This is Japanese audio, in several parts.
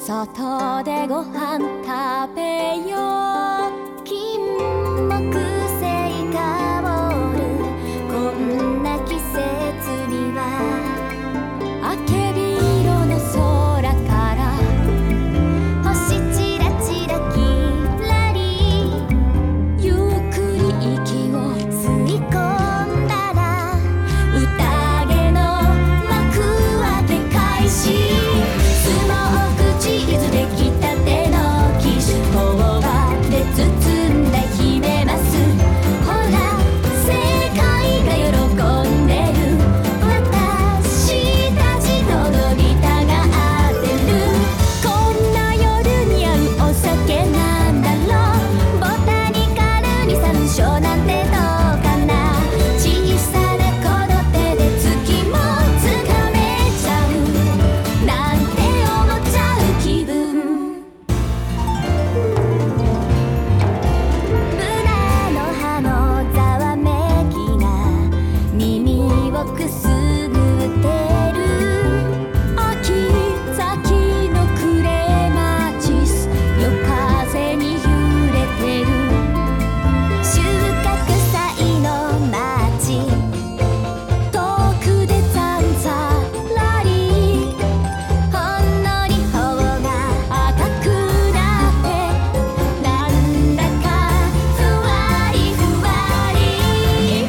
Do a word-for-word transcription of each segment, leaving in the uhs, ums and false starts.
外でご飯食べよう。金木犀香るこんな季節には、あけび色の空から星ちらちらきらり、ゆっくり息を吸い込んだら、宴の幕開け開始。スモークチーズできたてのキッシュ、頬張で包んだ姫ます。ほら世界が喜んでる、私たちののびたがってる。こんな夜に合うお酒なんだろう。ボタニカルに山椒なんてどうかな。小さなこの手で月もつかめちゃうなんて思っちゃう気分。ブナの葉のざわめきが耳をくすぐってる。秋咲のクレマチス、夜風に揺れてる。収穫祭の街、遠くでざんざらり。ほんのり頬が赤くなって、なんだかふわりふわり。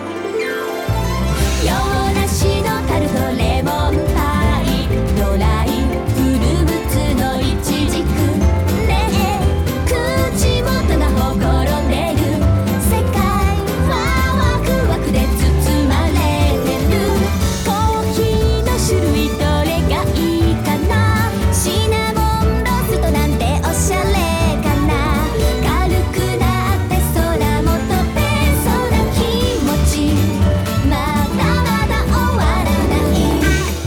洋梨のタルト、レモンパイ、ドライフルーツのイチジク。ねえ口元がほころんでる。世界はワクワクで包まれてる。コーヒーの種類どれがいいかな。シナモンローストなんておしゃれかな。軽くなって空も飛べそうな気持ち、まだまだ終わらない。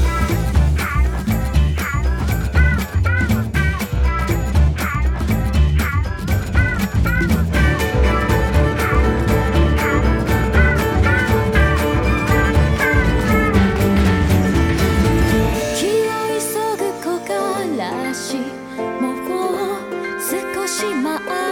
気を急ぐ木枯らし、もう少し待